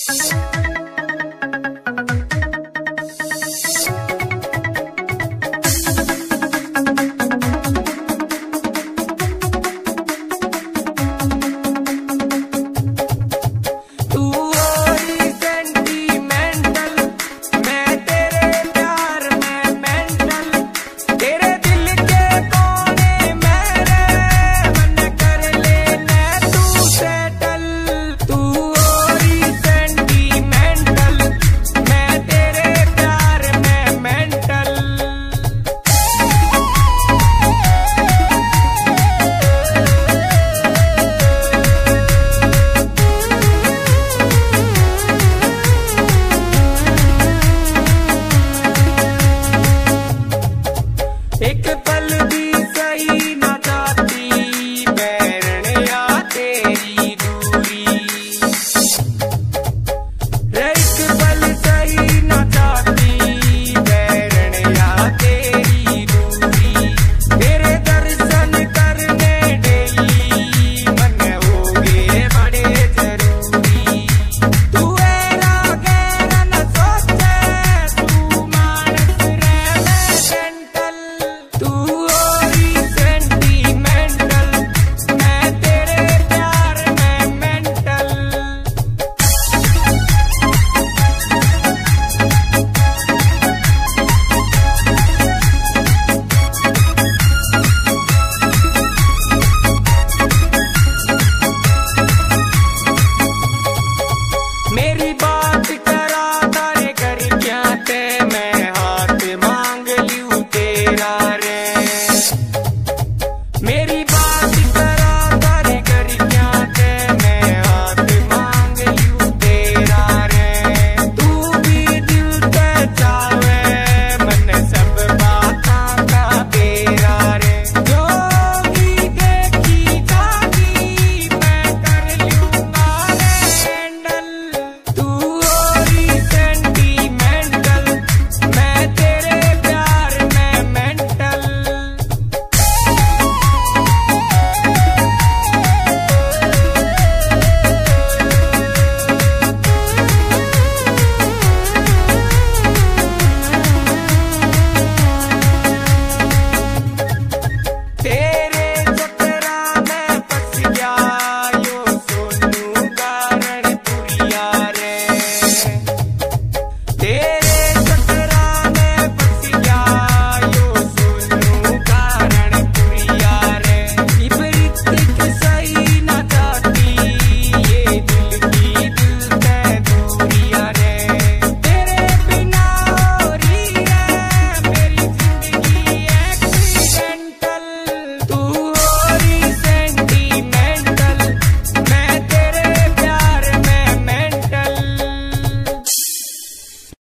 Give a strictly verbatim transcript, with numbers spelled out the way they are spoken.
एक पल भी सही न जाती बैरनिया तेरी दूरी, एक पल सही न जाती बैरनिया तेरी दूरी। तेरे दर्शन करने डेली मन होगे बड़े जरूरी। तू एरा गैर न सोचे, तू मानस रह सेंटल, तू ओरी सेंटीमेंटल, मैं तेरे प्यार में मेंटल। मेरी बात